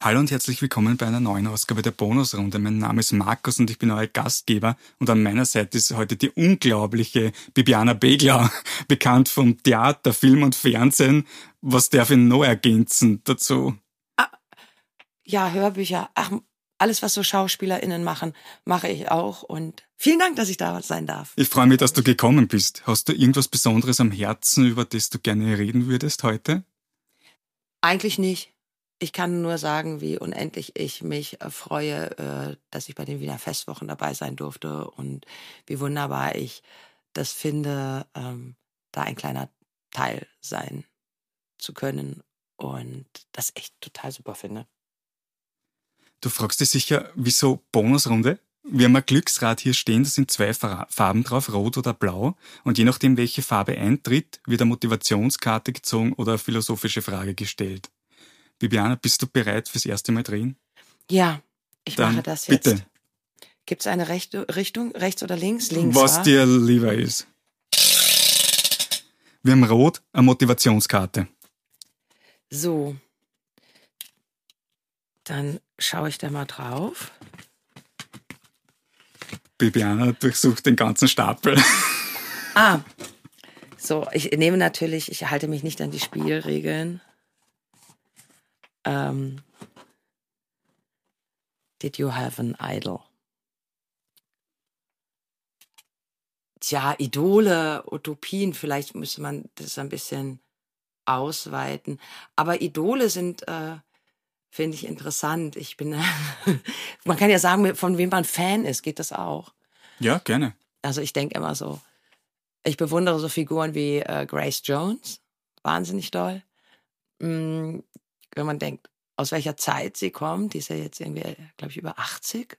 Hallo und herzlich willkommen bei einer neuen Ausgabe der Bonusrunde. Mein Name ist Markus und ich bin euer Gastgeber. Und an meiner Seite ist heute die unglaubliche Bibiana Beglau, bekannt vom Theater, Film und Fernsehen. Was darf ich noch ergänzen dazu? Ja, Hörbücher. Ach, alles, was so SchauspielerInnen machen, mache ich auch. Und vielen Dank, dass ich da sein darf. Ich freue mich, dass du gekommen bist. Hast du irgendwas Besonderes am Herzen, über das du gerne reden würdest heute? Eigentlich nicht. Ich kann nur sagen, wie unendlich ich mich freue, dass ich bei den Wiener Festwochen dabei sein durfte und wie wunderbar ich das finde, da ein kleiner Teil sein zu können und das echt total super finde. Du fragst dich sicher, wieso Bonusrunde? Wir haben ein Glücksrad hier stehen, da sind 2 Farben drauf, rot oder blau. Und je nachdem, welche Farbe eintritt, wird eine Motivationskarte gezogen oder eine philosophische Frage gestellt. Bibiana, bist du bereit fürs erste Mal drehen? Ja, ich Dann mache das jetzt. bitte. Gibt es eine Richtung, rechts oder links? Links, Was wa? dir lieber ist. Wir haben rot, eine Motivationskarte. So. Dann schaue ich da mal drauf. Bibiana durchsucht den ganzen Stapel. So, ich nehme natürlich, ich halte mich nicht an die Spielregeln. Did you have an idol? Tja, Idole, Utopien, vielleicht müsste man das ein bisschen ausweiten. Aber Idole sind, finde ich interessant. Ich bin, man kann ja sagen, von wem man Fan ist, geht das auch? Ja, gerne. Also ich denke immer so, ich bewundere so Figuren wie Grace Jones, wahnsinnig doll. Wenn man denkt, aus welcher Zeit sie kommt, die ist ja jetzt irgendwie, glaube ich, über 80.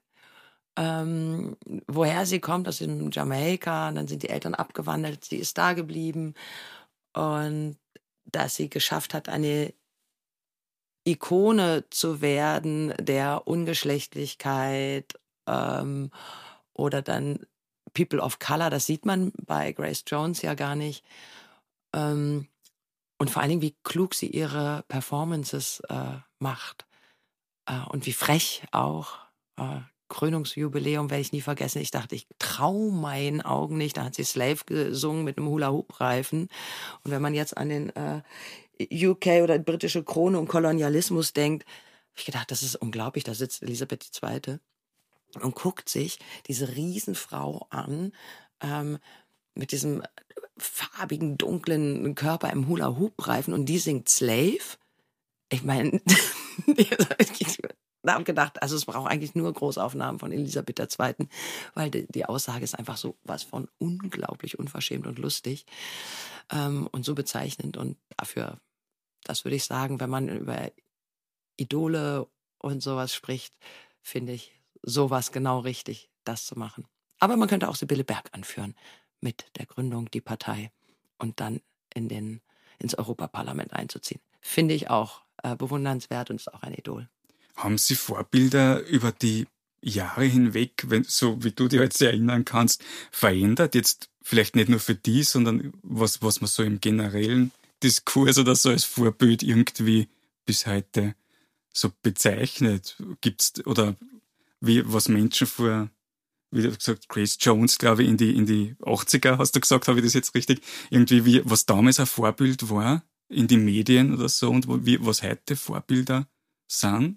Woher sie kommt, aus dem Jamaika, und dann sind die Eltern abgewandert, sie ist da geblieben und dass sie geschafft hat, eine Ikone zu werden der Ungeschlechtlichkeit oder dann People of Color, das sieht man bei Grace Jones ja gar nicht. Und vor allen Dingen, wie klug sie ihre Performances macht und wie frech auch. Krönungsjubiläum werde ich nie vergessen. Ich dachte, ich trau meinen Augen nicht. Da hat sie Slave gesungen mit einem Hula-Hoop-Reifen. Und wenn man jetzt an den UK oder die britische Krone und Kolonialismus denkt, habe ich gedacht, das ist unglaublich. Da sitzt Elisabeth II. Und guckt sich diese Riesenfrau an, mit diesem farbigen, dunklen Körper im Hula-Hoop-Reifen und die singt Slave. Ich meine, ich habe gedacht, also es braucht eigentlich nur Großaufnahmen von Elisabeth II., weil die Aussage ist einfach so was von unglaublich unverschämt und lustig und so bezeichnend. Und dafür, das würde ich sagen, wenn man über Idole und sowas spricht, finde ich sowas genau richtig, das zu machen. Aber man könnte auch Sibylle Berg anführen mit der Gründung, die Partei und dann ins Europaparlament einzuziehen. Finde ich auch bewundernswert und ist auch ein Idol. Haben Sie Vorbilder über die Jahre hinweg, so wie du dich jetzt erinnern kannst, verändert? Jetzt vielleicht nicht nur für die, sondern was man so im generellen Diskurs oder so als Vorbild irgendwie bis heute so bezeichnet? Gibt's, oder was Menschen vor, wie du gesagt, Grace Jones, glaube ich, in die 80er, hast du gesagt, habe ich das jetzt richtig? Irgendwie, was damals ein Vorbild war in die Medien oder so und was heute Vorbilder sind?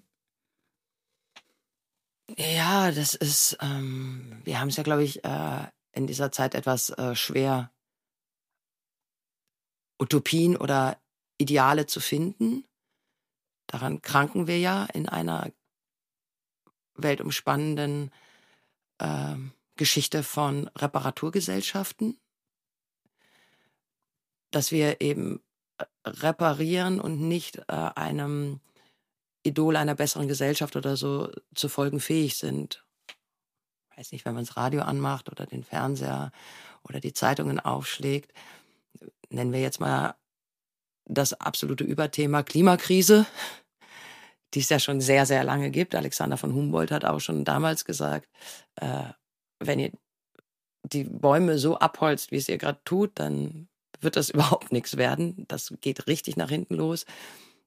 Ja, das ist, wir haben es ja, glaube ich, in dieser Zeit etwas schwer, Utopien oder Ideale zu finden. Daran kranken wir ja in einer weltumspannenden Geschichte von Reparaturgesellschaften, dass wir eben reparieren und nicht einem Idol einer besseren Gesellschaft oder so zu folgen fähig sind. Weiß nicht, wenn man das Radio anmacht oder den Fernseher oder die Zeitungen aufschlägt, nennen wir jetzt mal das absolute Überthema Klimakrise, die es ja schon sehr, sehr lange gibt. Alexander von Humboldt hat auch schon damals gesagt, wenn ihr die Bäume so abholzt, wie es ihr gerade tut, dann wird das überhaupt nichts werden. Das geht richtig nach hinten los.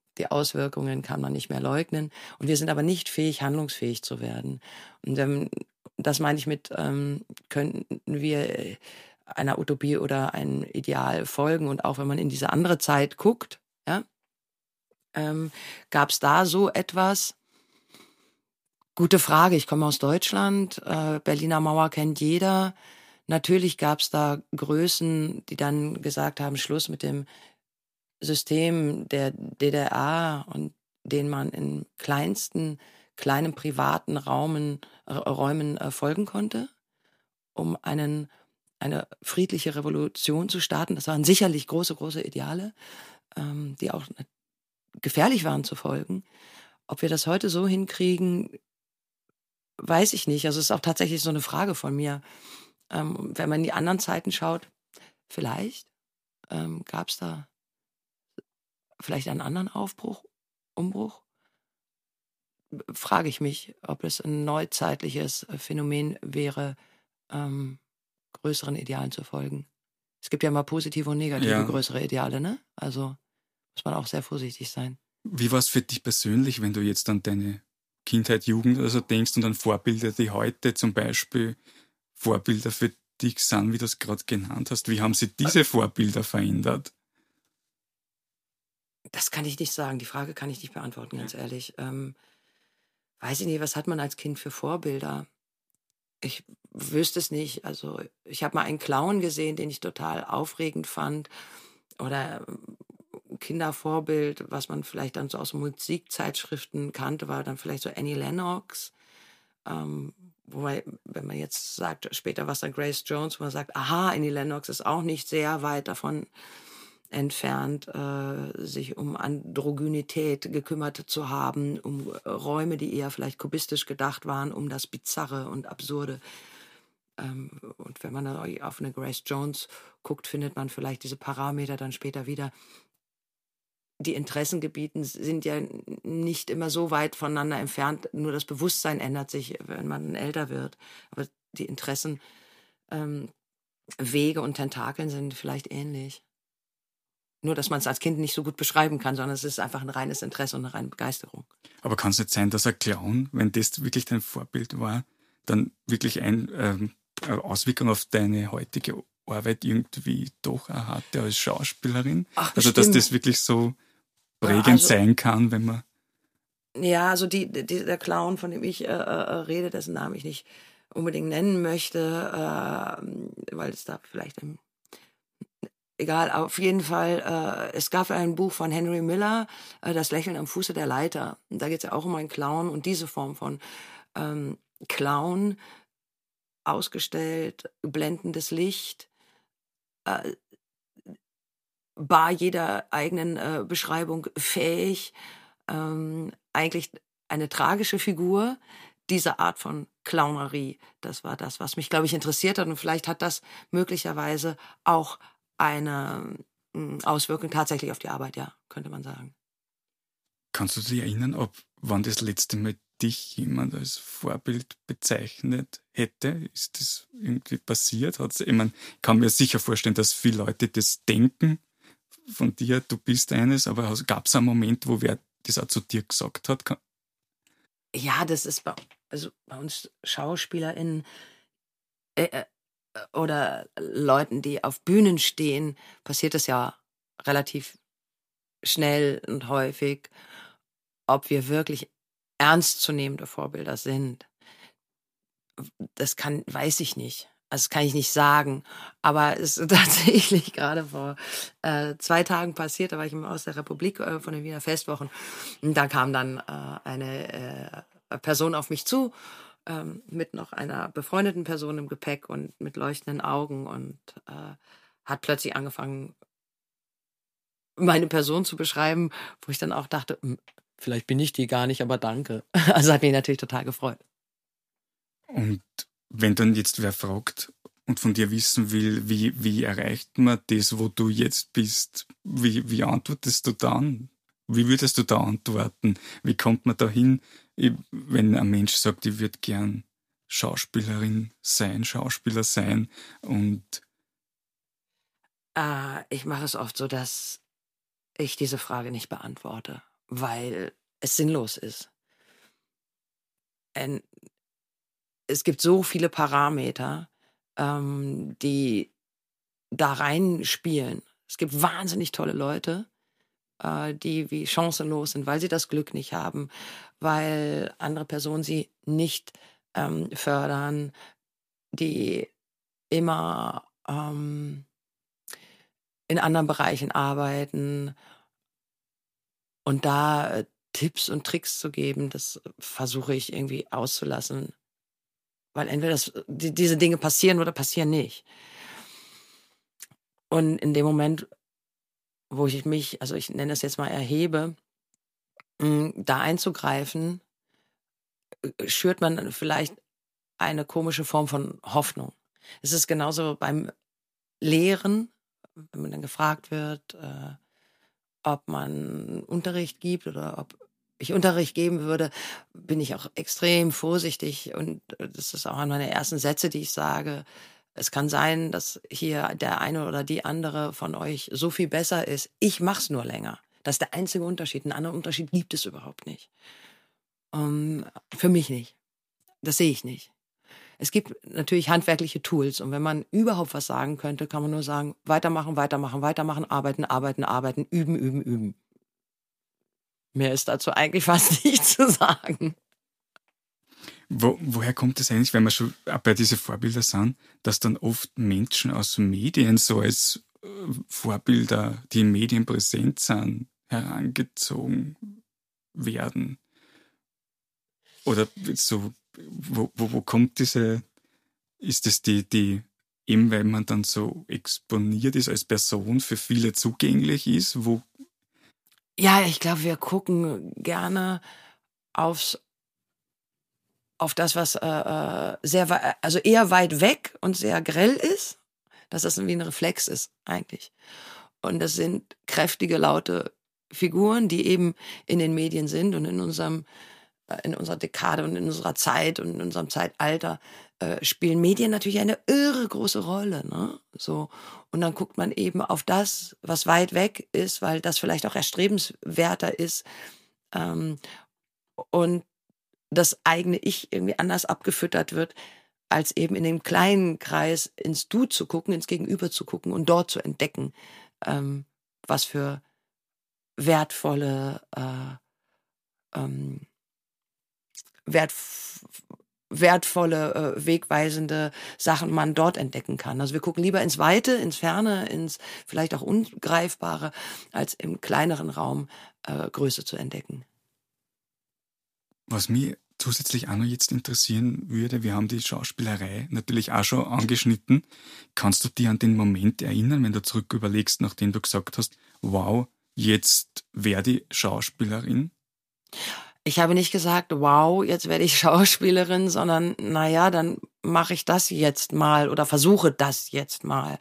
Die Auswirkungen kann man nicht mehr leugnen. Und wir sind aber nicht fähig, handlungsfähig zu werden. Und das meine ich mit, könnten wir einer Utopie oder einem Ideal folgen. Und auch wenn man in diese andere Zeit guckt, ja, gab es da so etwas? Gute Frage. Ich komme aus Deutschland. Berliner Mauer kennt jeder. Natürlich gab es da Größen, die dann gesagt haben, Schluss mit dem System der DDR und den man in kleinen privaten Räumen folgen konnte, um eine friedliche Revolution zu starten. Das waren sicherlich große, große Ideale, die auch gefährlich waren zu folgen. Ob wir das heute so hinkriegen, weiß ich nicht. Also es ist auch tatsächlich so eine Frage von mir. Wenn man in die anderen Zeiten schaut, vielleicht gab es da vielleicht einen anderen Umbruch? Frage ich mich, ob es ein neuzeitliches Phänomen wäre, größeren Idealen zu folgen. Es gibt ja mal positive und negative größere Ideale, ne? Also muss man auch sehr vorsichtig sein. Wie war es für dich persönlich, wenn du jetzt an deine Kindheit, Jugend oder so denkst und an Vorbilder, die heute zum Beispiel Vorbilder für dich sind, wie du es gerade genannt hast? Wie haben sich diese Vorbilder verändert? Das kann ich nicht sagen. Die Frage kann ich nicht beantworten, ganz ehrlich. Weiß ich nicht, was hat man als Kind für Vorbilder? Ich wüsste es nicht. Also ich habe mal einen Clown gesehen, den ich total aufregend fand. Oder Kindervorbild, was man vielleicht dann so aus Musikzeitschriften kannte, war dann vielleicht so Annie Lennox. Wobei, wenn man jetzt sagt, später war es dann Grace Jones, wo man sagt, aha, Annie Lennox ist auch nicht sehr weit davon entfernt, sich um Androgynität gekümmert zu haben, um Räume, die eher vielleicht kubistisch gedacht waren, um das Bizarre und Absurde. Und wenn man dann auf eine Grace Jones guckt, findet man vielleicht diese Parameter dann später wieder. Die Interessengebiete sind ja nicht immer so weit voneinander entfernt, nur das Bewusstsein ändert sich, wenn man älter wird. Aber die Interessen, Wege und Tentakeln sind vielleicht ähnlich. Nur, dass man es als Kind nicht so gut beschreiben kann, sondern es ist einfach ein reines Interesse und eine reine Begeisterung. Aber kann es nicht sein, dass ein Clown, wenn das wirklich dein Vorbild war, dann wirklich eine Auswirkung auf deine heutige Arbeit irgendwie doch auch hatte als Schauspielerin? Ach, also, dass das wirklich so prägend sein kann, wenn man... Ja, also der Clown, von dem ich rede, dessen Namen ich nicht unbedingt nennen möchte, weil es da vielleicht egal, auf jeden Fall, es gab ein Buch von Henry Miller, Das Lächeln am Fuße der Leiter. Und da geht es ja auch um einen Clown und diese Form von Clown, ausgestellt, blendendes Licht, bar jeder eigenen Beschreibung fähig, eigentlich eine tragische Figur. Diese Art von Clownerie, das war das, was mich, glaube ich, interessiert hat. Und vielleicht hat das möglicherweise auch eine Auswirkung tatsächlich auf die Arbeit, ja, könnte man sagen. Kannst du dich erinnern, wann das letzte Mal dich jemand als Vorbild bezeichnet hätte? Ist das irgendwie passiert? Ich kann mir sicher vorstellen, dass viele Leute das denken von dir, du bist eines, aber gab es einen Moment, wo wer das auch zu dir gesagt hat? Ja, das ist bei uns SchauspielerInnen oder Leuten, die auf Bühnen stehen, passiert das ja relativ schnell und häufig. Ob wir wirklich ernstzunehmende Vorbilder sind, weiß ich nicht. Also das kann ich nicht sagen. Aber es ist tatsächlich gerade vor 2 Tagen passiert, da war ich aus der Republik von den Wiener Festwochen. Und da kam dann eine Person auf mich zu, mit noch einer befreundeten Person im Gepäck und mit leuchtenden Augen und hat plötzlich angefangen, meine Person zu beschreiben, wo ich dann auch dachte, vielleicht bin ich die gar nicht, aber danke. Also hat mich natürlich total gefreut. Und wenn dann jetzt wer fragt und von dir wissen will, wie erreicht man das, wo du jetzt bist, wie antwortest du dann? Wie würdest du da antworten? Wie kommt man da hin, wenn ein Mensch sagt, ich würde gern Schauspielerin sein, Schauspieler sein? Und ich mache es oft so, dass ich diese Frage nicht beantworte, weil es sinnlos ist. Es gibt so viele Parameter, die da reinspielen. Es gibt wahnsinnig tolle Leute, die wie chancenlos sind, weil sie das Glück nicht haben, weil andere Personen sie nicht fördern, die immer in anderen Bereichen arbeiten. Und da Tipps und Tricks zu geben, das versuche ich irgendwie auszulassen. Weil entweder diese Dinge passieren oder passieren nicht. Und in dem Moment, wo ich mich, also ich nenne es jetzt mal erhebe, da einzugreifen, schürt man vielleicht eine komische Form von Hoffnung. Es ist genauso beim Lehren, wenn man dann gefragt wird, ob man Unterricht gibt oder ob ich Unterricht geben würde, bin ich auch extrem vorsichtig. Und das ist auch einer meiner ersten Sätze, die ich sage. Es kann sein, dass hier der eine oder die andere von euch so viel besser ist. Ich mach's nur länger. Das ist der einzige Unterschied. Einen anderen Unterschied gibt es überhaupt nicht. Für mich nicht. Das sehe ich nicht. Es gibt natürlich handwerkliche Tools. Und wenn man überhaupt was sagen könnte, kann man nur sagen, weitermachen, weitermachen, weitermachen, arbeiten, arbeiten, arbeiten, üben, üben, üben. Mehr ist dazu eigentlich fast nicht zu sagen. Woher kommt es eigentlich, wenn wir schon auch bei diesen Vorbilder sind, dass dann oft Menschen aus Medien so als Vorbilder, die in Medien präsent sind, herangezogen werden? Oder so, wo kommt diese, ist das die, eben weil man dann so exponiert ist als Person, für viele zugänglich ist, Ja, ich glaube, wir gucken gerne auf das, was also eher weit weg und sehr grell ist, dass das wie ein Reflex ist eigentlich. Und das sind kräftige, laute Figuren, die eben in den Medien sind und in unserer Dekade und in unserer Zeit und in unserem Zeitalter spielen Medien natürlich eine irre große Rolle, ne? So. Und dann guckt man eben auf das, was weit weg ist, weil das vielleicht auch erstrebenswerter ist, und das eigene Ich irgendwie anders abgefüttert wird, als eben in dem kleinen Kreis ins Du zu gucken, ins Gegenüber zu gucken und dort zu entdecken, was für wertvolle, ähm, wert, wegweisende Sachen man dort entdecken kann. Also wir gucken lieber ins Weite, ins Ferne, ins vielleicht auch Ungreifbare, als im kleineren Raum Größe zu entdecken. was mich zusätzlich auch noch jetzt interessieren würde, wir haben die Schauspielerei natürlich auch schon angeschnitten. Kannst du dich an den Moment erinnern, wenn du zurück überlegst, nachdem du gesagt hast, wow, jetzt werde ich Schauspielerin? Ich habe nicht gesagt, wow, jetzt werde ich Schauspielerin, sondern naja, dann mache ich das jetzt mal oder versuche das jetzt mal.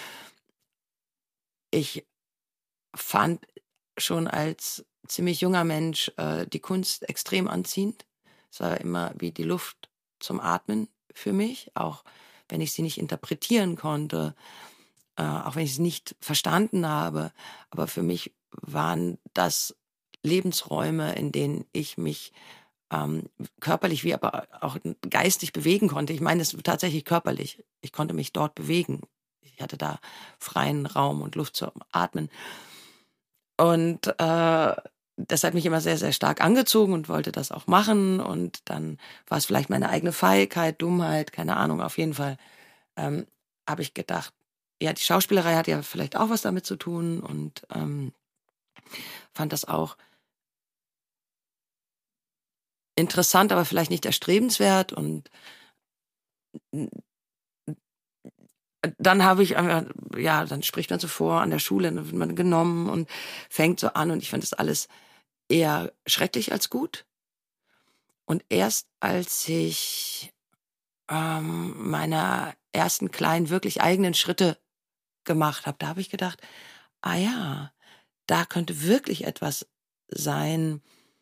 Ich fand schon als ziemlich junger Mensch die Kunst extrem anziehend. Es war immer wie die Luft zum Atmen für mich, auch wenn ich sie nicht interpretieren konnte, auch wenn ich sie nicht verstanden habe. Aber für mich waren das Lebensräume, in denen ich mich körperlich wie aber auch geistig bewegen konnte. Ich meine es tatsächlich körperlich. Ich konnte mich dort bewegen. Ich hatte da freien Raum und Luft zum Atmen. Und das hat mich immer sehr, sehr stark angezogen und wollte das auch machen. Und dann war es vielleicht meine eigene Feigheit, Dummheit, keine Ahnung. Auf jeden Fall habe ich gedacht, ja, die Schauspielerei hat ja vielleicht auch was damit zu tun und fand das auch interessant, aber vielleicht nicht erstrebenswert. Und dann habe ich, ja, dann spricht man so vor an der Schule, dann wird man genommen und fängt so an. Und ich fand das alles eher schrecklich als gut. Und erst als ich meine ersten kleinen, wirklich eigenen Schritte gemacht habe, da habe ich gedacht, ah ja, da könnte wirklich etwas sein,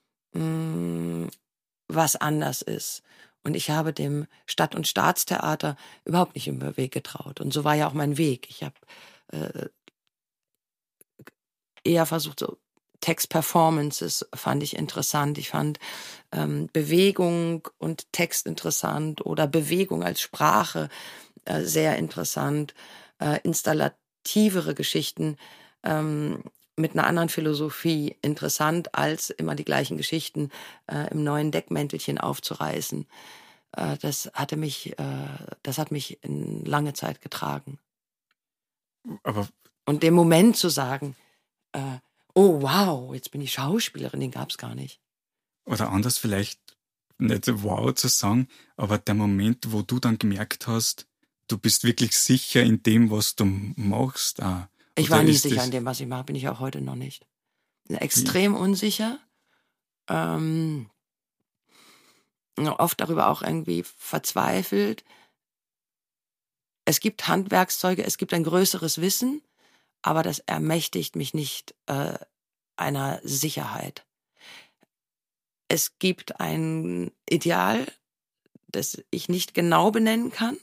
was anders ist. Und ich habe dem Stadt- und Staatstheater überhaupt nicht im Weg getraut. Und so war ja auch mein Weg. Ich habe eher versucht, so Text-Performances fand ich interessant. Ich fand Bewegung und Text interessant oder Bewegung als Sprache sehr interessant. Installativere Geschichten mit einer anderen Philosophie interessant, als immer die gleichen Geschichten im neuen Deckmäntelchen aufzureißen. Das hat mich in lange Zeit getragen. Aber Und den Moment zu sagen, oh wow, jetzt bin ich Schauspielerin, den gab's gar nicht. oder anders vielleicht nicht wow zu sagen, aber der Moment, wo du dann gemerkt hast, du bist wirklich sicher in dem, was du machst. Ich war nie sicher in dem, was ich mache, bin ich auch heute noch nicht. Extrem unsicher. Oft darüber auch irgendwie verzweifelt. Es gibt Handwerkszeuge, es gibt ein größeres Wissen, aber das ermächtigt mich nicht einer Sicherheit. Es gibt ein Ideal, das ich nicht genau benennen kann.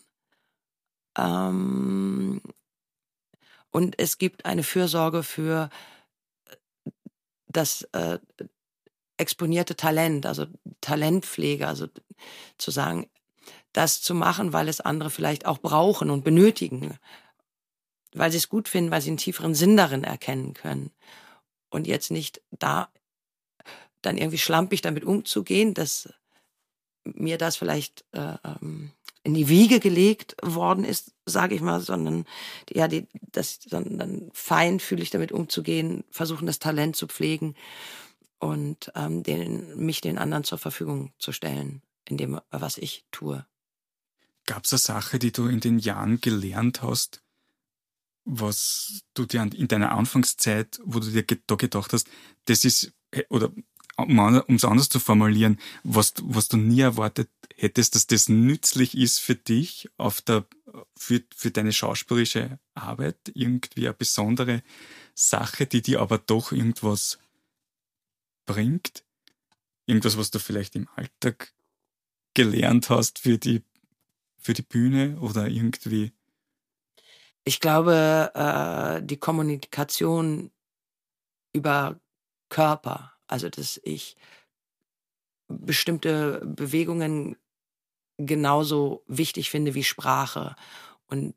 Und es gibt eine Fürsorge für das exponierte Talent, also Talentpflege, also zu sagen, das zu machen, weil es andere vielleicht auch brauchen und benötigen, weil sie es gut finden, weil sie einen tieferen Sinn darin erkennen können. Und jetzt nicht da dann irgendwie schlampig damit umzugehen, dass mir das vielleicht in die Wiege gelegt worden ist, sage ich mal, sondern sondern feinfühlig damit umzugehen, versuchen das Talent zu pflegen und mich den anderen zur Verfügung zu stellen, in dem, was ich tue. Gab es eine Sache, die du in den Jahren gelernt hast, was du dir in deiner Anfangszeit, wo du dir da gedacht hast, das ist, oder um es anders zu formulieren, was du nie erwartet hättest, dass das nützlich ist für dich für deine schauspielerische Arbeit, irgendwie eine besondere Sache, die dir aber doch irgendwas bringt? Irgendwas, was du vielleicht im Alltag gelernt hast für die Bühne oder irgendwie? Ich glaube, die Kommunikation über Körper, also dass ich bestimmte Bewegungen genauso wichtig finde wie Sprache und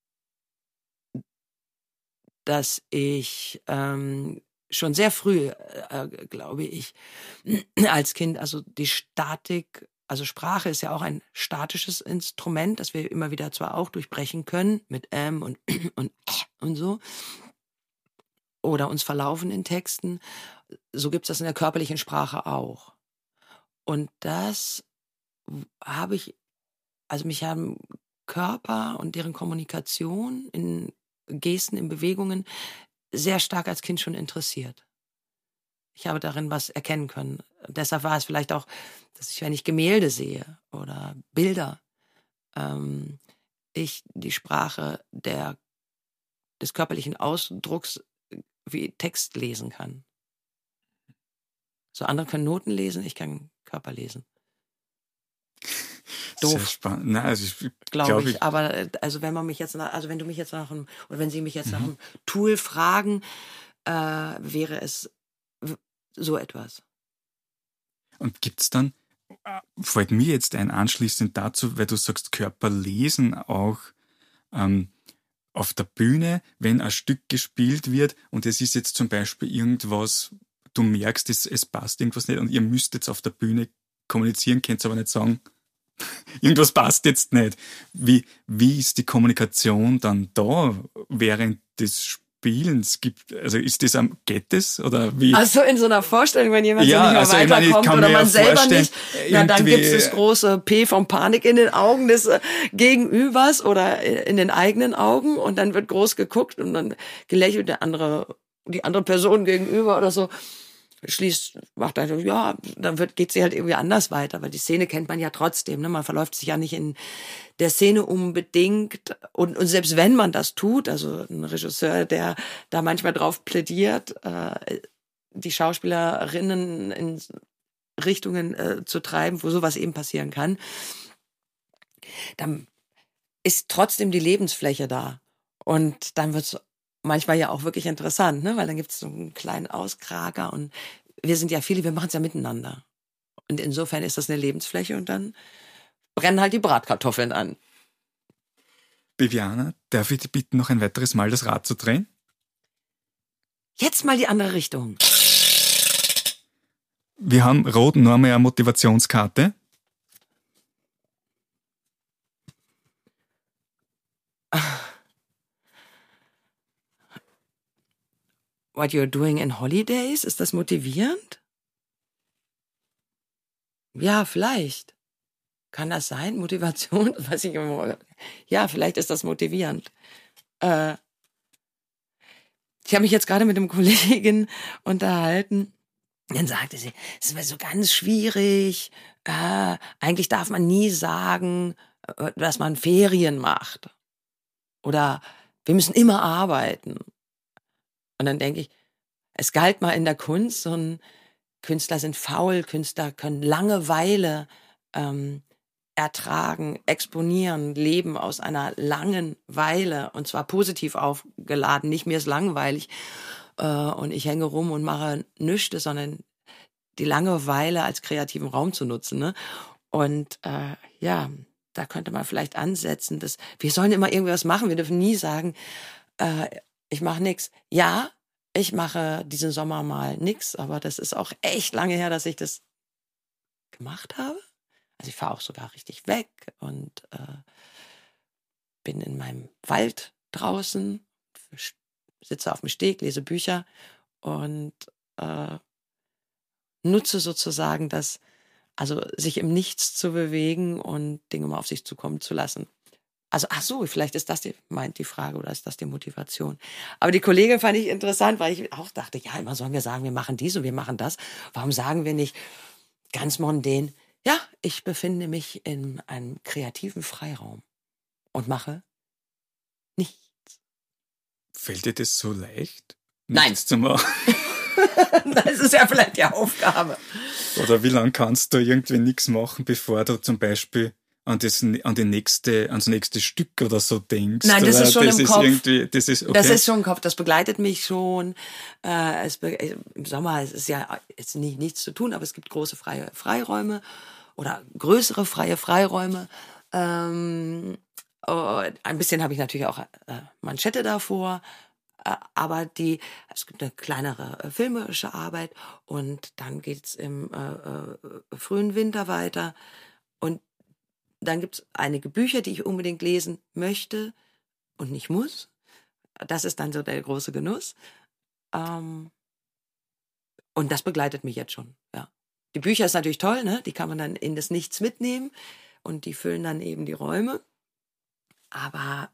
dass ich schon sehr früh, glaube ich, als Kind, also die Statik, also Sprache ist ja auch ein statisches Instrument, das wir immer wieder zwar auch durchbrechen können mit und und so oder uns verlaufen in Texten, so gibt es das in der körperlichen Sprache auch. Und das habe ich, also mich haben Körper und deren Kommunikation in Gesten, in Bewegungen sehr stark als Kind schon interessiert. Ich habe darin was erkennen können. Deshalb war es vielleicht auch, dass ich, wenn ich Gemälde sehe oder Bilder, ich die Sprache des körperlichen Ausdrucks wie Text lesen kann. So andere können Noten lesen, ich kann Körper lesen. Doof. Sehr spannend. Nein, also ich glaube ich. Aber also wenn wenn du mich jetzt nach einem, oder wenn Sie mich jetzt nach einem Tool fragen, wäre es so etwas. Und gibt's dann, fällt mir jetzt ein anschließend dazu, weil du sagst, Körperlesen auch auf der Bühne, wenn ein Stück gespielt wird und es ist jetzt zum Beispiel irgendwas, du merkst, es passt irgendwas nicht und ihr müsst jetzt auf der Bühne kommunizieren, könnt aber nicht sagen, irgendwas passt jetzt nicht. Wie ist die Kommunikation dann da während des Spielens? Geht das? Oder wie? Also in so einer Vorstellung, wenn jemand Ja, so nicht mehr also ich meine, ich weiterkommt kann oder mir man ja selber vorstellen, nicht, na, dann irgendwie- gibt es das große P von Panik in den Augen des Gegenübers oder in den eigenen Augen und dann wird groß geguckt und dann gelächelt die andere Person gegenüber oder so. Macht dann, ja, dann geht sie halt irgendwie anders weiter, weil die Szene kennt man ja trotzdem, ne? Man verläuft sich ja nicht in der Szene unbedingt und selbst wenn man das tut, also ein Regisseur, der da manchmal drauf plädiert, die Schauspielerinnen in Richtungen zu treiben, wo sowas eben passieren kann, dann ist trotzdem die Lebensfläche da und dann wird's manchmal ja auch wirklich interessant, ne? Weil dann gibt es so einen kleinen Auskrager und wir sind ja viele, wir machen es ja miteinander. Und insofern ist das eine Lebensfläche und dann brennen halt die Bratkartoffeln an. Bibiana, darf ich dich bitten, noch ein weiteres Mal das Rad zu drehen? Jetzt mal die andere Richtung. Wir haben rot nur einmal eine Motivationskarte. What you're doing in holidays? Ist das motivierend? Ja, vielleicht. Kann das sein? Motivation? Weiß ich immer. Ja, vielleicht ist das motivierend. Ich habe mich jetzt gerade mit einem Kollegen unterhalten. Dann sagte sie, es ist so ganz schwierig. Eigentlich darf man nie sagen, dass man Ferien macht. Oder wir müssen immer arbeiten. Und dann denke ich, es galt mal in der Kunst, so ein Künstler sind faul, Künstler können Langeweile ertragen, exponieren, leben aus einer langen Weile und zwar positiv aufgeladen. Nicht mir ist langweilig und ich hänge rum und mache nichts, sondern die Langeweile als kreativen Raum zu nutzen. Ne? Und ja, da könnte man vielleicht ansetzen, dass wir sollen immer irgendwas machen. Wir dürfen nie sagen, ich mache nichts. Ja, ich mache diesen Sommer mal nichts, aber das ist auch echt lange her, dass ich das gemacht habe. Also ich fahre auch sogar richtig weg und bin in meinem Wald draußen, sitze auf dem Steg, lese Bücher und nutze sozusagen das, also sich im Nichts zu bewegen und Dinge mal auf sich zukommen zu lassen. Also, ach so, vielleicht ist das meint die Frage oder ist das die Motivation? Aber die Kollegin fand ich interessant, weil ich auch dachte, ja, immer sollen wir sagen, wir machen dies und wir machen das. Warum sagen wir nicht ganz mondän, ja, ich befinde mich in einem kreativen Freiraum und mache nichts. Fällt dir das so leicht? Nein. Nichts zu machen? Das ist ja vielleicht die Aufgabe. Oder wie lange kannst du irgendwie nichts machen, bevor du zum Beispiel ans nächste Stück oder so denkst? Nein, das oder ist schon im Kopf. Das ist, okay. Das ist schon im Kopf, das begleitet mich schon. Im Sommer ist es ja jetzt nichts zu tun, aber es gibt große freie Freiräume oder größere freie Freiräume. Ein bisschen habe ich natürlich auch Manschette davor, aber es gibt eine kleinere filmerische Arbeit und dann geht's im frühen Winter weiter und dann gibt's einige Bücher, die ich unbedingt lesen möchte und nicht muss. Das ist dann so der große Genuss. Und das begleitet mich jetzt schon, ja. Die Bücher ist natürlich toll, ne? Die kann man dann in das Nichts mitnehmen und die füllen dann eben die Räume. Aber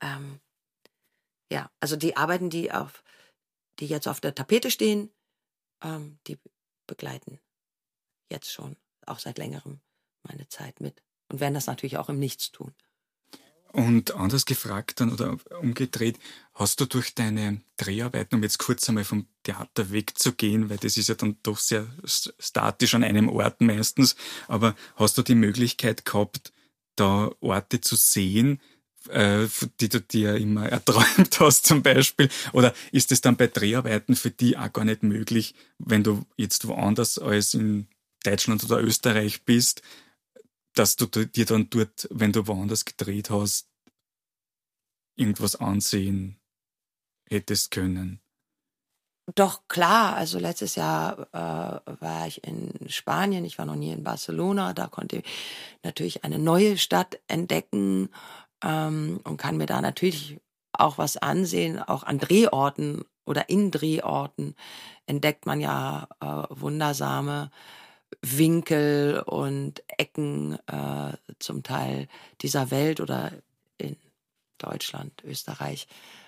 ja, also die Arbeiten, die jetzt auf der Tapete stehen, die begleiten jetzt schon auch seit längerem meine Zeit mit und werden das natürlich auch im Nichts tun. Und anders gefragt dann oder umgedreht, hast du durch deine Dreharbeiten, um jetzt kurz einmal vom Theater wegzugehen, weil das ist ja dann doch sehr statisch an einem Ort meistens, aber hast du die Möglichkeit gehabt, da Orte zu sehen, die du dir immer erträumt hast zum Beispiel? Oder ist es dann bei Dreharbeiten für die auch gar nicht möglich, wenn du jetzt woanders als in Deutschland oder Österreich bist, dass du dir dann dort, wenn du woanders gedreht hast, irgendwas ansehen hättest können? Doch, klar. Also letztes Jahr war ich in Spanien. Ich war noch nie in Barcelona. Da konnte ich natürlich eine neue Stadt entdecken und kann mir da natürlich auch was ansehen. Auch an Drehorten oder in Drehorten entdeckt man ja wundersame Winkel und Ecken zum Teil dieser Welt oder in Deutschland, Österreich,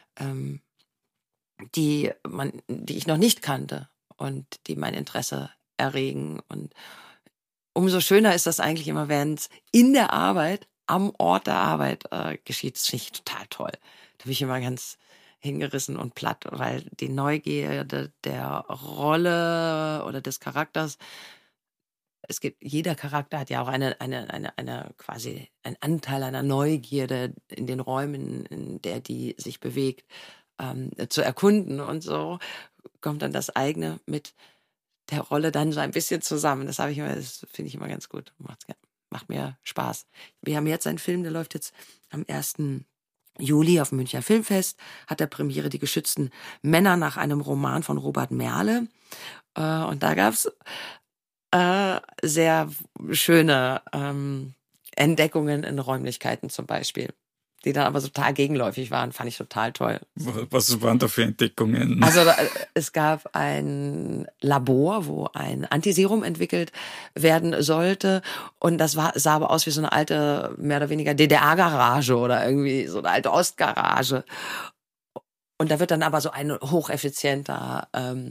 die ich noch nicht kannte und die mein Interesse erregen. Und umso schöner ist das eigentlich immer, wenn es in der Arbeit, am Ort der Arbeit geschieht. Das finde ich total toll. Da bin ich immer ganz hingerissen und platt, weil die Neugierde der Rolle oder des Charakters, jeder Charakter hat ja auch eine quasi einen Anteil einer Neugierde in den Räumen, in der die sich bewegt. zu erkunden und so kommt dann das eigene mit der Rolle dann so ein bisschen zusammen. Das finde ich immer ganz gut. Macht mir Spaß. Wir haben jetzt einen Film, der läuft jetzt am 1. Juli auf dem Münchner Filmfest, hat der Premiere Die geschützten Männer nach einem Roman von Robert Merle. Und da gab's sehr schöne Entdeckungen in Räumlichkeiten zum Beispiel, die dann aber total gegenläufig waren, fand ich total toll. Was waren da für Entdeckungen? Also es gab ein Labor, wo ein Antiserum entwickelt werden sollte und sah aber aus wie so eine alte, mehr oder weniger DDR-Garage oder irgendwie so eine alte Ostgarage. Und da wird dann aber so ein hocheffizienter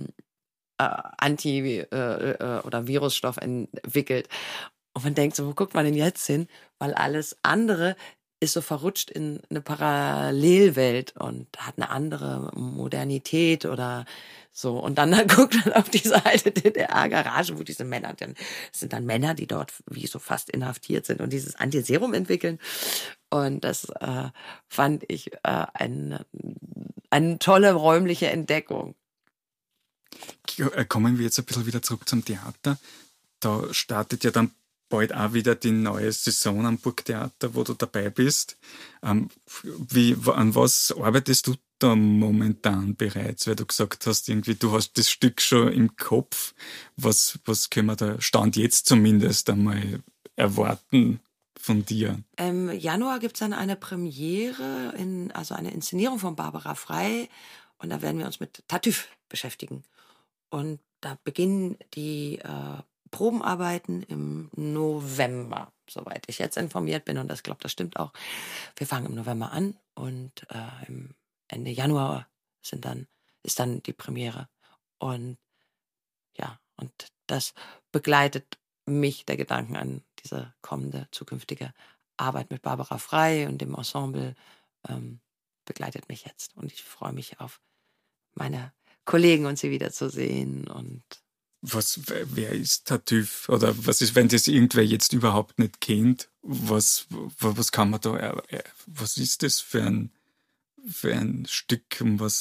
oder Virusstoff entwickelt. Und man denkt so, wo guckt man denn jetzt hin? Weil alles andere ist so verrutscht in eine Parallelwelt und hat eine andere Modernität oder so. Und dann guckt man auf diese alte DDR-Garage, wo diese Männer das sind dann Männer, die dort wie so fast inhaftiert sind und dieses Antiserum entwickeln. Und das fand ich eine tolle räumliche Entdeckung. Kommen wir jetzt ein bisschen wieder zurück zum Theater. Da startet ja dann bald auch wieder die neue Saison am Burgtheater, wo du dabei bist. An was arbeitest du da momentan bereits? Weil du gesagt hast, irgendwie, du hast das Stück schon im Kopf. Was können wir da Stand jetzt zumindest einmal erwarten von dir? Im Januar gibt's dann eine Premiere, also eine Inszenierung von Barbara Frei. Und da werden wir uns mit Tartüff beschäftigen. Und da beginnen die Probenarbeiten im November, soweit ich jetzt informiert bin. Und das glaube, das stimmt auch. Wir fangen im November an und im Ende Januar ist dann die Premiere. Und ja, und das begleitet mich, der Gedanken an diese kommende, zukünftige Arbeit mit Barbara Frei und dem Ensemble begleitet mich jetzt. Und ich freue mich auf meine Kollegen und sie wiederzusehen. Und wer ist Tartüff? Oder was ist, wenn das irgendwer jetzt überhaupt nicht kennt? Was kann man da, was ist das für ein Stück?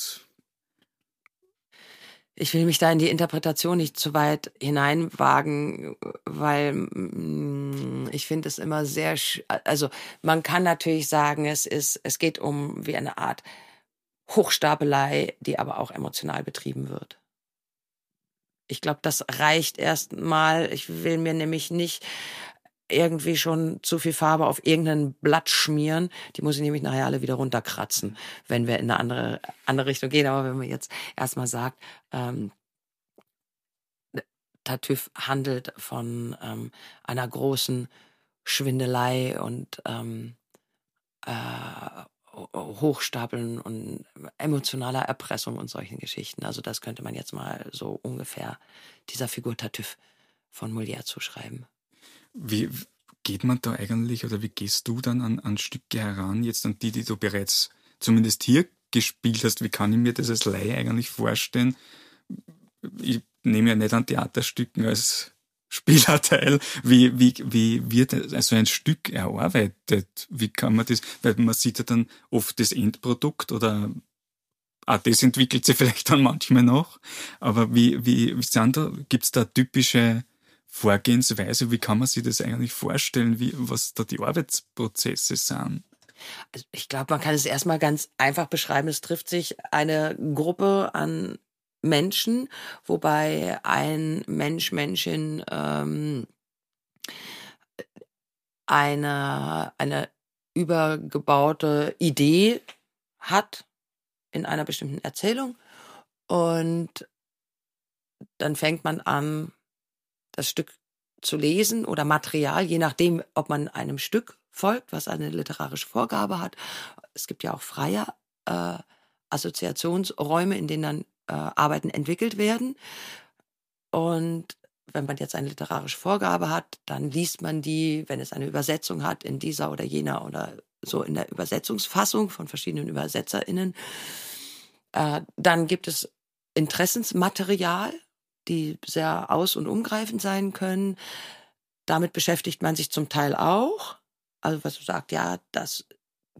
Ich will mich da in die Interpretation nicht zu weit hineinwagen, weil ich finde es immer sehr, also man kann natürlich sagen, es geht um wie eine Art Hochstapelei, die aber auch emotional betrieben wird. Ich glaube, das reicht erstmal. Ich will mir nämlich nicht irgendwie schon zu viel Farbe auf irgendein Blatt schmieren. Die muss ich nämlich nachher alle wieder runterkratzen, wenn wir in eine andere Richtung gehen. Aber wenn man jetzt erstmal sagt, Tartüff handelt von einer großen Schwindelei und Hochstapeln und emotionaler Erpressung und solchen Geschichten. Also das könnte man jetzt mal so ungefähr dieser Figur Tartüff von Molière zuschreiben. Wie geht man da eigentlich oder wie gehst du dann an Stücke heran, jetzt an die du bereits zumindest hier gespielt hast? Wie kann ich mir das als Laie eigentlich vorstellen? Ich nehme ja nicht an Theaterstücken als Spieler teil. Wie wird so ein Stück erarbeitet? Wie kann man das, weil man sieht ja dann oft das Endprodukt oder auch das entwickelt sich vielleicht dann manchmal noch. Aber wie sind da, gibt's da typische Vorgehensweise? Wie kann man sich das eigentlich vorstellen, was da die Arbeitsprozesse sind? Also ich glaube, man kann es erstmal ganz einfach beschreiben. Es trifft sich eine Gruppe an Menschen, wobei ein Menschin eine übergebaute Idee hat in einer bestimmten Erzählung und dann fängt man an, das Stück zu lesen oder Material, je nachdem, ob man einem Stück folgt, was eine literarische Vorgabe hat. Es gibt ja auch freie Assoziationsräume, in denen dann Arbeiten entwickelt werden. Und wenn man jetzt eine literarische Vorgabe hat, dann liest man die, wenn es eine Übersetzung hat, in dieser oder jener oder so in der Übersetzungsfassung von verschiedenen ÜbersetzerInnen. Dann gibt es Interessensmaterial, die sehr aus- und umgreifend sein können. Damit beschäftigt man sich zum Teil auch. Also was du sagst, ja, das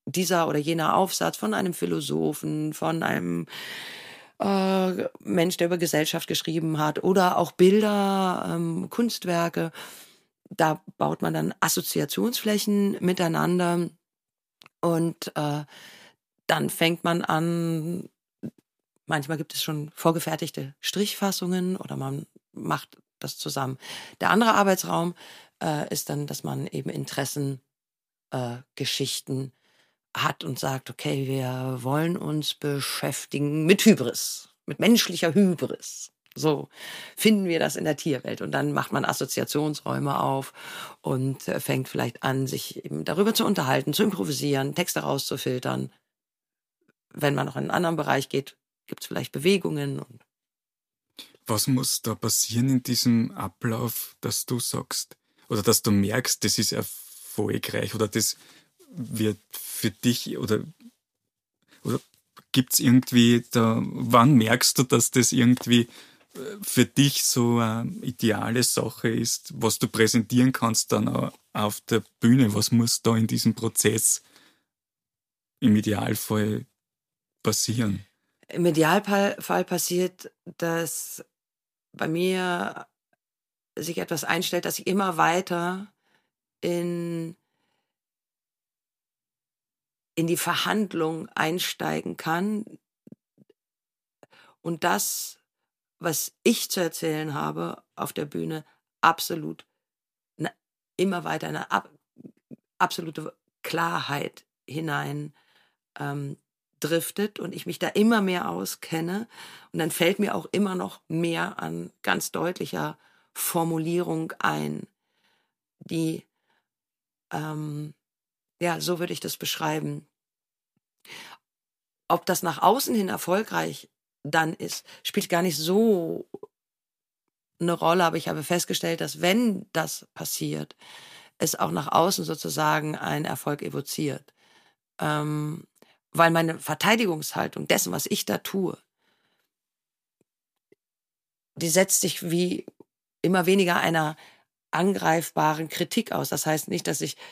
dieser oder jener Aufsatz von einem Philosophen, von einem Mensch, der über Gesellschaft geschrieben hat, oder auch Bilder, Kunstwerke. Da baut man dann Assoziationsflächen miteinander und dann fängt man an, manchmal gibt es schon vorgefertigte Strichfassungen oder man macht das zusammen. Der andere Arbeitsraum ist dann, dass man eben Interessen, Geschichten hat und sagt, okay, wir wollen uns beschäftigen mit Hybris, mit menschlicher Hybris. So finden wir das in der Tierwelt. Und dann macht man Assoziationsräume auf und fängt vielleicht an, sich eben darüber zu unterhalten, zu improvisieren, Texte rauszufiltern. Wenn man noch in einen anderen Bereich geht, gibt es vielleicht Bewegungen. Was muss da passieren in diesem Ablauf, dass du sagst, oder dass du merkst, das ist erfolgreich oder das wird für dich oder gibt's irgendwie da, wann merkst du, dass das irgendwie für dich so eine ideale Sache ist, was du präsentieren kannst dann auch auf der Bühne? Was muss da in diesem Prozess im Idealfall passieren? Im Idealfall passiert, dass bei mir sich etwas einstellt, dass ich immer weiter in die Verhandlung einsteigen kann und das, was ich zu erzählen habe auf der Bühne, absolut immer weiter in eine absolute Klarheit hinein driftet und ich mich da immer mehr auskenne und dann fällt mir auch immer noch mehr an ganz deutlicher Formulierung ein, die ja, so würde ich das beschreiben. Ob das nach außen hin erfolgreich dann ist, spielt gar nicht so eine Rolle, aber ich habe festgestellt, dass wenn das passiert, es auch nach außen sozusagen einen Erfolg evoziert. Weil meine Verteidigungshaltung dessen, was ich da tue, die setzt sich wie immer weniger einer angreifbaren Kritik aus. Das heißt nicht, dass ich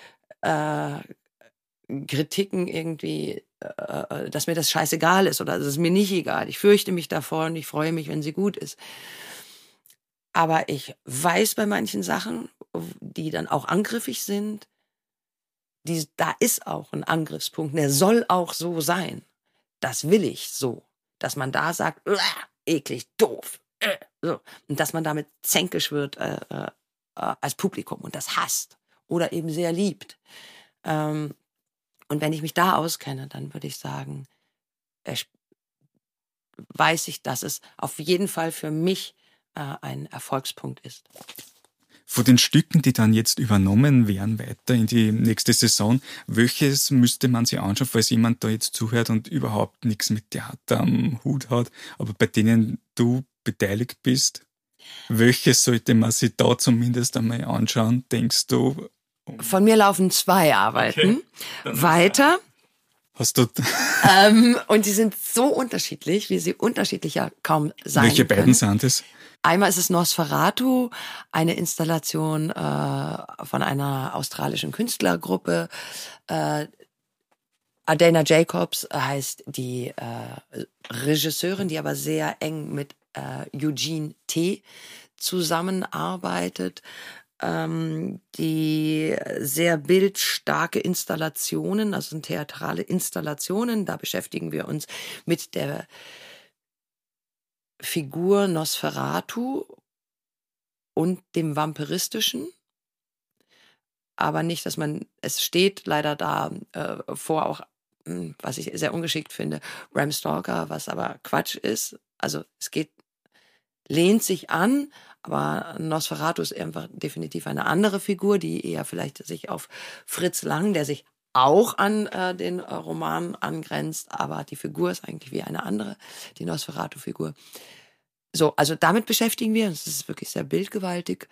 Kritiken irgendwie, dass mir das scheißegal ist oder es ist mir nicht egal. Ich fürchte mich davor und ich freue mich, wenn sie gut ist. Aber ich weiß bei manchen Sachen, die dann auch angriffig sind, da ist auch ein Angriffspunkt, der soll auch so sein. Das will ich so. Dass man da sagt, eklig, doof. So. Und dass man damit zänkisch wird als Publikum und das hasst oder eben sehr liebt. Und wenn ich mich da auskenne, dann würde ich sagen, weiß ich, dass es auf jeden Fall für mich ein Erfolgspunkt ist. Von den Stücken, die dann jetzt übernommen werden, weiter in die nächste Saison, welches müsste man sich anschauen, falls jemand da jetzt zuhört und überhaupt nichts mit Theater am Hut hat, aber bei denen du beteiligt bist? Welches sollte man sich da zumindest einmal anschauen, denkst du? Von mir laufen 2 Arbeiten weiter. Hast du... und die sind so unterschiedlich, wie sie unterschiedlicher kaum sein Welche können. beiden sind es? Einmal ist es Nosferatu, eine Installation von einer australischen Künstlergruppe. Adana Jacobs heißt die Regisseurin, die aber sehr eng mit Eugene T. zusammenarbeitet, die sehr bildstarke Installationen, also sind theatrale Installationen, da beschäftigen wir uns mit der Figur Nosferatu und dem Vampiristischen, aber nicht, dass es steht leider da vor auch, was ich sehr ungeschickt finde, Bram Stoker, was aber Quatsch ist. Also lehnt sich an, aber Nosferatu ist einfach definitiv eine andere Figur, die eher vielleicht sich auf Fritz Lang, der sich auch an den Roman angrenzt, aber die Figur ist eigentlich wie eine andere, die Nosferatu-Figur. So, also damit beschäftigen wir uns. Das ist wirklich sehr bildgewaltig.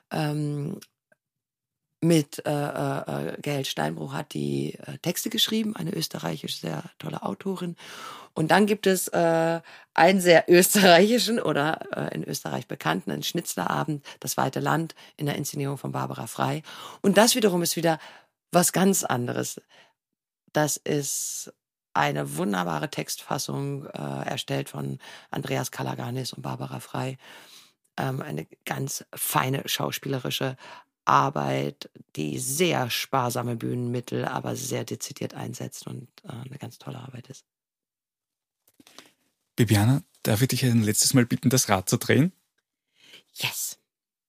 Mit Gael Steinbruch hat die Texte geschrieben, eine österreichische, sehr tolle Autorin. Und dann gibt es einen sehr österreichischen oder in Österreich bekannten, einen Schnitzlerabend, Das weite Land, in der Inszenierung von Barbara Frei. Und das wiederum ist wieder was ganz anderes. Das ist eine wunderbare Textfassung, erstellt von Andreas Kalaganis und Barbara Frei. Eine ganz feine schauspielerische Arbeit, die sehr sparsame Bühnenmittel, aber sehr dezidiert einsetzt und eine ganz tolle Arbeit ist. Bibiana, darf ich dich ein letztes Mal bitten, das Rad zu drehen? Yes!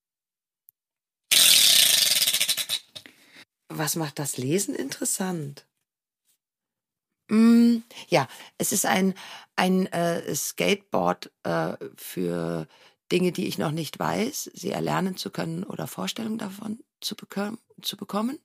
Was macht das Lesen interessant? Ja, es ist ein Skateboard für Dinge, die ich noch nicht weiß, sie erlernen zu können oder Vorstellungen davon zu bekommen.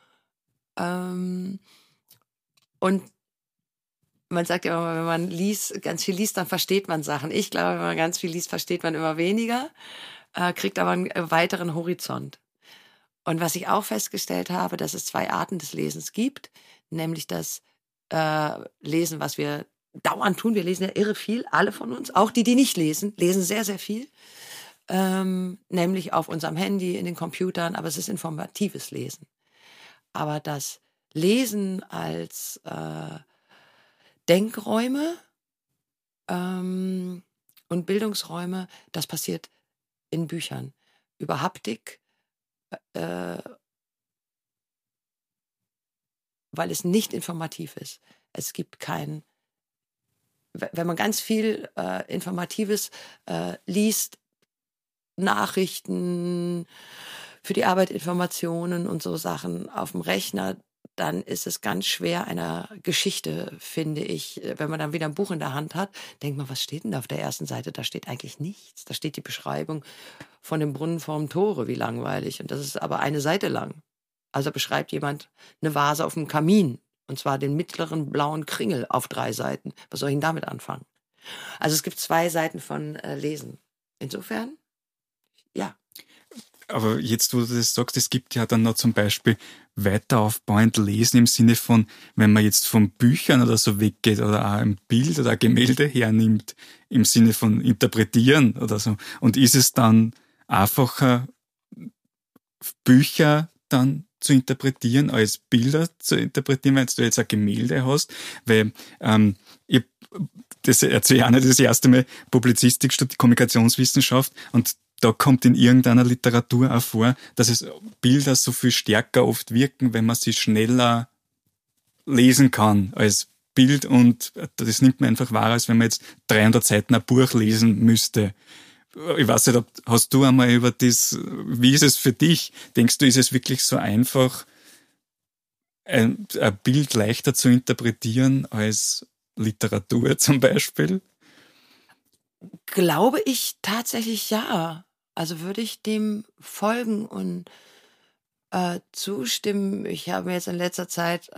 Und man sagt ja immer, wenn man ganz viel liest, dann versteht man Sachen. Ich glaube, wenn man ganz viel liest, versteht man immer weniger, kriegt aber einen weiteren Horizont. Und was ich auch festgestellt habe, dass es 2 Arten des Lesens gibt, nämlich das Lesen, was wir dauernd tun. Wir lesen ja irre viel, alle von uns, auch die nicht lesen, lesen sehr, sehr viel. Nämlich auf unserem Handy, in den Computern, aber es ist informatives Lesen. Aber das Lesen als Denkräume und Bildungsräume, das passiert in Büchern. Über Haptik, weil es nicht informativ ist. Es gibt wenn man ganz viel Informatives liest, Nachrichten, für die Arbeit Informationen und so Sachen auf dem Rechner, dann ist es ganz schwer einer Geschichte, finde ich. Wenn man dann wieder ein Buch in der Hand hat, denkt man, was steht denn da auf der ersten Seite? Da steht eigentlich nichts. Da steht die Beschreibung von dem Brunnen vorm Tore, wie langweilig. Und das ist aber eine Seite lang. Also beschreibt jemand eine Vase auf dem Kamin. Und zwar den mittleren blauen Kringel auf 3 Seiten. Was soll ich denn damit anfangen? Also es gibt 2 Seiten von Lesen. Insofern, ja. Aber jetzt, wo du das sagst, es gibt ja dann noch zum Beispiel weiter aufbauend Lesen im Sinne von, wenn man jetzt von Büchern oder so weggeht oder auch ein Bild oder ein Gemälde hernimmt, im Sinne von interpretieren oder so. Und ist es dann einfacher, Bücher dann zu interpretieren, als Bilder zu interpretieren, wenn du jetzt ein Gemälde hast? Weil ich das erzähle ich auch nicht das erste Mal Publizistik studiert, Kommunikationswissenschaft, und da kommt in irgendeiner Literatur auch vor, dass es Bilder so viel stärker oft wirken, wenn man sie schneller lesen kann als Bild, und das nimmt man einfach wahr, als wenn man jetzt 300 Seiten ein Buch lesen müsste. Ich weiß nicht, hast du einmal über das, wie ist es für dich? Denkst du, ist es wirklich so einfach, ein Bild leichter zu interpretieren als Literatur zum Beispiel? Glaube ich tatsächlich ja. Also würde ich dem folgen und zustimmen. Ich habe mir jetzt in letzter Zeit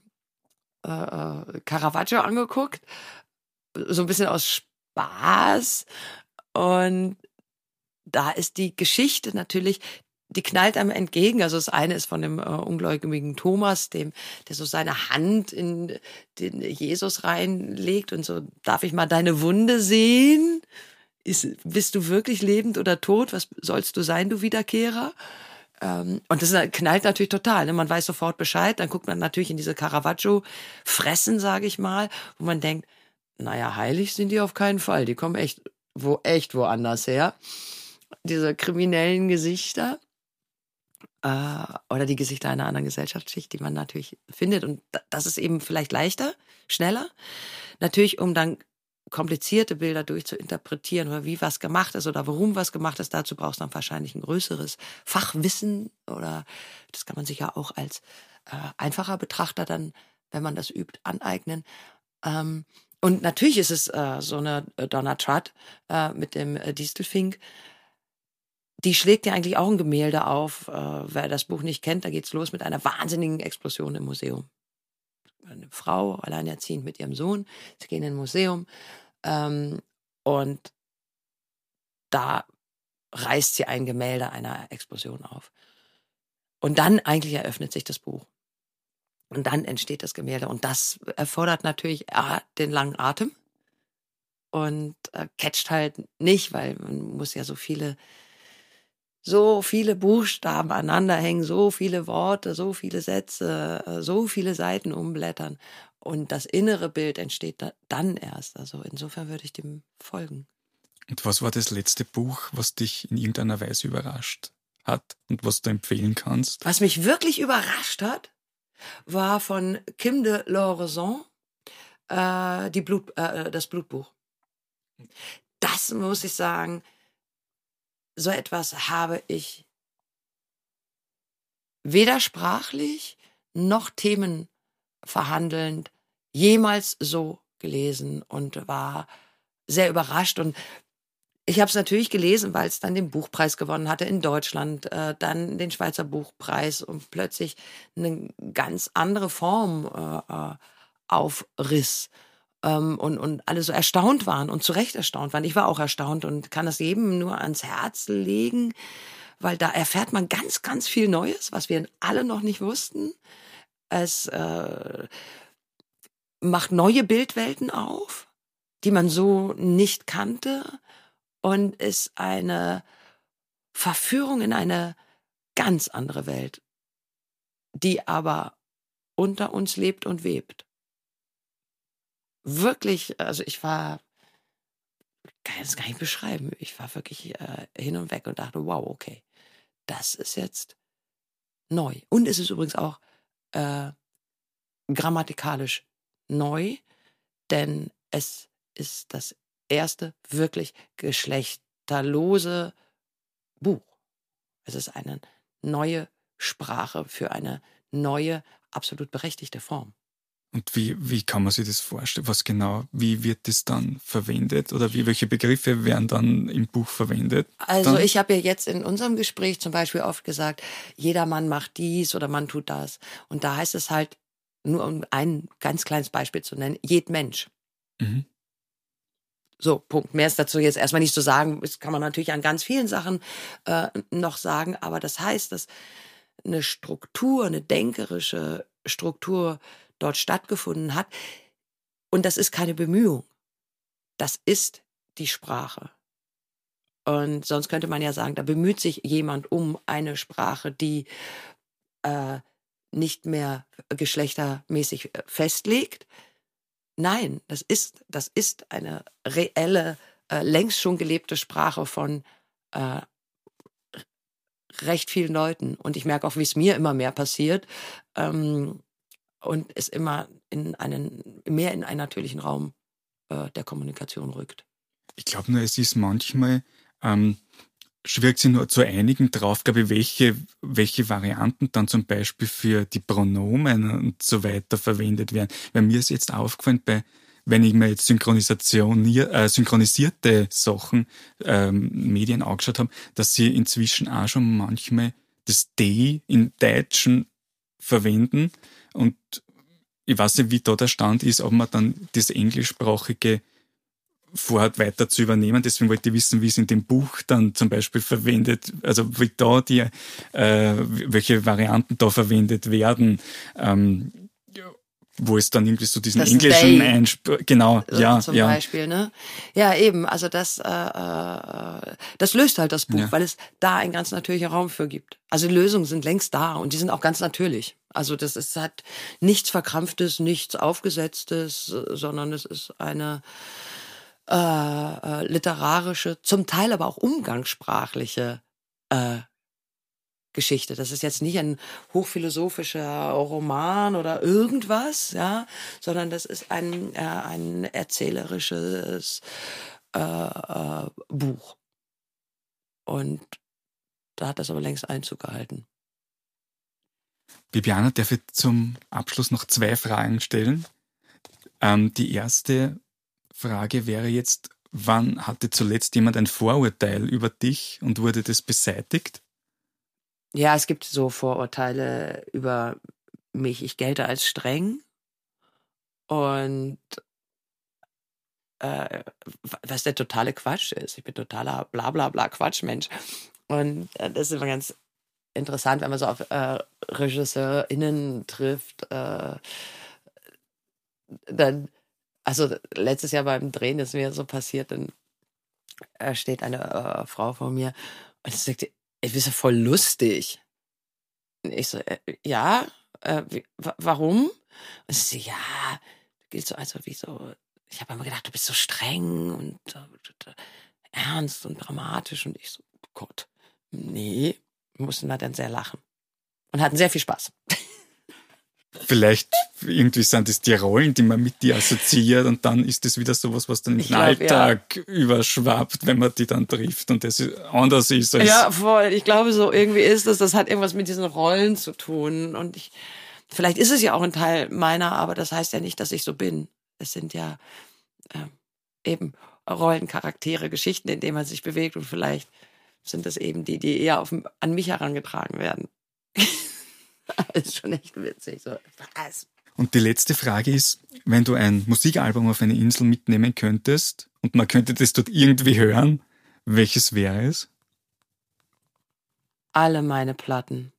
Caravaggio angeguckt, so ein bisschen aus Spaß. Und da ist die Geschichte natürlich, die knallt einem entgegen. Also das eine ist von dem ungläubigen Thomas, der so seine Hand in den Jesus reinlegt und so, darf ich mal deine Wunde sehen? Bist du wirklich lebend oder tot? Was sollst du sein, du Wiederkehrer? Und das knallt natürlich total. Ne? Man weiß sofort Bescheid. Dann guckt man natürlich in diese Caravaggio-Fressen, sage ich mal, wo man denkt, naja, heilig sind die auf keinen Fall. Die kommen echt woanders her. Diese kriminellen Gesichter oder die Gesichter einer anderen Gesellschaftsschicht, die man natürlich findet. Und das ist eben vielleicht leichter, schneller. Natürlich, um dann komplizierte Bilder durchzuinterpretieren oder wie was gemacht ist oder warum was gemacht ist, dazu brauchst du dann wahrscheinlich ein größeres Fachwissen, oder das kann man sich ja auch als einfacher Betrachter dann, wenn man das übt, aneignen. Und natürlich ist es so eine Donna Trutt mit dem Distelfink, die schlägt ja eigentlich auch ein Gemälde auf. Wer das Buch nicht kennt, da geht's los mit einer wahnsinnigen Explosion im Museum. Eine Frau, alleinerziehend mit ihrem Sohn, sie gehen in ein Museum und da reißt sie ein Gemälde einer Explosion auf. Und dann eigentlich eröffnet sich das Buch. Und dann entsteht das Gemälde. Und das erfordert natürlich den langen Atem und catcht halt nicht, weil man muss ja so viele so viele Buchstaben aneinander hängen, so viele Worte, so viele Sätze, so viele Seiten umblättern. Und das innere Bild entsteht dann erst. Also insofern würde ich dem folgen. Und was war das letzte Buch, was dich in irgendeiner Weise überrascht hat und was du empfehlen kannst? Was mich wirklich überrascht hat, war von Kim de Lauresan, das Blutbuch. Das muss ich sagen, so etwas habe ich weder sprachlich noch themenverhandelnd jemals so gelesen und war sehr überrascht. Und ich habe es natürlich gelesen, weil es dann den Buchpreis gewonnen hatte in Deutschland, dann den Schweizer Buchpreis und plötzlich eine ganz andere Form aufriss. Und alle so erstaunt waren und zu Recht erstaunt waren. Ich war auch erstaunt und kann das jedem nur ans Herz legen, weil da erfährt man ganz, ganz viel Neues, was wir alle noch nicht wussten. Es macht neue Bildwelten auf, die man so nicht kannte und ist eine Verführung in eine ganz andere Welt, die aber unter uns lebt und webt. Wirklich, also ich kann es gar nicht beschreiben. Ich war wirklich hin und weg und dachte, wow, okay, das ist jetzt neu. Und es ist übrigens auch grammatikalisch neu, denn es ist das erste wirklich geschlechterlose Buch. Es ist eine neue Sprache für eine neue, absolut berechtigte Form. Und wie kann man sich das vorstellen? Was genau, wie wird das dann verwendet? Oder welche Begriffe werden dann im Buch verwendet? Also dann? ich habe ja jetzt in unserem Gespräch zum Beispiel oft gesagt, jeder Mann macht dies oder man tut das. Und da heißt es halt, nur um ein ganz kleines Beispiel zu nennen, jed Mensch. Mhm. So, Punkt. Mehr ist dazu jetzt erstmal nicht zu sagen. Das kann man natürlich an ganz vielen Sachen noch sagen. Aber das heißt, dass eine Struktur, eine denkerische Struktur dort stattgefunden hat. Und das ist keine Bemühung. Das ist die Sprache. Und sonst könnte man ja sagen, da bemüht sich jemand um eine Sprache, die nicht mehr geschlechtermäßig festlegt. Nein, das ist eine reelle, längst schon gelebte Sprache von recht vielen Leuten. Und ich merke auch, wie es mir immer mehr passiert und es immer mehr in einen natürlichen Raum der Kommunikation rückt. Ich glaube nur, es ist manchmal schwierig, sich nur zu einigen drauf, glaube ich, welche Varianten dann zum Beispiel für die Pronomen und so weiter verwendet werden. Weil mir ist jetzt aufgefallen, wenn ich mir jetzt synchronisierte Sachen, Medien angeschaut habe, dass sie inzwischen auch schon manchmal das D in Deutschen verwenden. Und ich weiß nicht, wie da der Stand ist, ob man dann das englischsprachige vorhat weiter zu übernehmen. Deswegen wollte ich wissen, wie es in dem Buch dann zum Beispiel verwendet, also wie da welche Varianten da verwendet werden, wo es dann irgendwie so diesen das englischen genau, zum Beispiel, ne? Ja, eben, also das löst halt das Buch, weil es da ein ganz natürlicher Raum für gibt. Also die Lösungen sind längst da und die sind auch ganz natürlich. Also das hat nichts Verkrampftes, nichts Aufgesetztes, sondern es ist eine literarische, zum Teil aber auch umgangssprachliche Geschichte. Das ist jetzt nicht ein hochphilosophischer Roman oder irgendwas, ja, sondern das ist ein erzählerisches Buch. Und da hat das aber längst Einzug gehalten. Bibiana, darf ich zum Abschluss noch 2 Fragen stellen? Die erste Frage wäre jetzt, wann hatte zuletzt jemand ein Vorurteil über dich und wurde das beseitigt? Ja, es gibt so Vorurteile über mich. Ich gelte als streng und was der totale Quatsch ist. Ich bin totaler Blablabla Quatschmensch. Und das ist immer ganz interessant, wenn man so auf RegisseurInnen trifft. Dann, also letztes Jahr beim Drehen ist mir so passiert, dann steht eine Frau vor mir und sagt, es ist ja voll lustig. Und ich so, ja, warum? Und sie so, ja, du gilt so, also wie so, ich habe immer gedacht, du bist so streng und ernst und dramatisch. Und ich so, oh Gott, nee, mussten wir dann sehr lachen. Und hatten sehr viel Spaß. Vielleicht irgendwie sind es die Rollen, die man mit dir assoziiert und dann ist das wieder sowas, was dann den Alltag überschwappt, wenn man die dann trifft und das anders ist. Als ja, voll. Ich glaube, so irgendwie ist es, das hat irgendwas mit diesen Rollen zu tun. Und vielleicht ist es ja auch ein Teil meiner, aber das heißt ja nicht, dass ich so bin. Es sind ja eben Rollen, Charaktere, Geschichten, in denen man sich bewegt und vielleicht sind das eben die eher an mich herangetragen werden. Das ist schon echt witzig. So, was? Und die letzte Frage ist, wenn du ein Musikalbum auf eine Insel mitnehmen könntest und man könnte das dort irgendwie hören, welches wäre es? Alle meine Platten.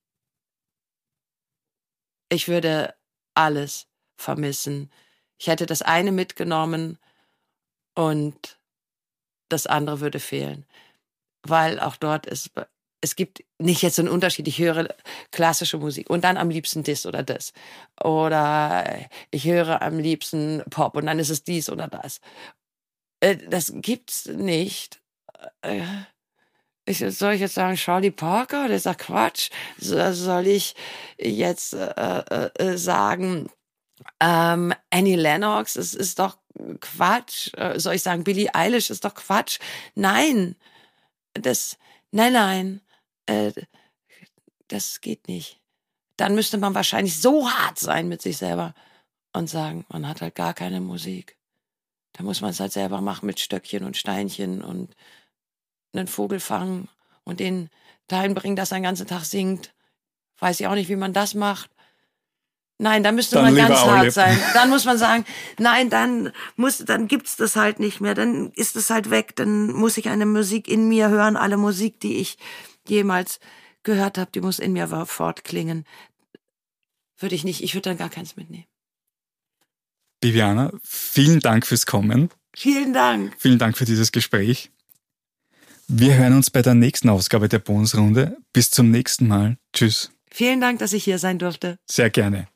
Ich würde alles vermissen. Ich hätte das eine mitgenommen und das andere würde fehlen. Weil auch dort es gibt nicht jetzt so einen Unterschied. Ich höre klassische Musik und dann am liebsten das oder das. Oder ich höre am liebsten Pop und dann ist es dies oder das. Das gibt's nicht. Soll ich jetzt sagen Charlie Parker? Das ist doch Quatsch. Soll ich jetzt sagen Annie Lennox? Das ist doch Quatsch. Soll ich sagen Billie Eilish? Das ist doch Quatsch. Nein. Nein. Das geht nicht. Dann müsste man wahrscheinlich so hart sein mit sich selber und sagen, man hat halt gar keine Musik. Da muss man es halt selber machen mit Stöckchen und Steinchen und einen Vogel fangen und den dahin bringen, dass er den ganzen Tag singt. Weiß ich auch nicht, wie man das macht. Nein, da müsste man ganz hart sein. Dann muss man sagen, nein, dann gibt's das halt nicht mehr. Dann ist es halt weg. Dann muss ich eine Musik in mir hören. Alle Musik, die ich jemals gehört habe, die muss in mir fortklingen. Ich würde dann gar keins mitnehmen. Bibiana, vielen Dank fürs Kommen. Vielen Dank. Vielen Dank für dieses Gespräch. Wir hören uns bei der nächsten Ausgabe der Bonusrunde. Bis zum nächsten Mal. Tschüss. Vielen Dank, dass ich hier sein durfte. Sehr gerne.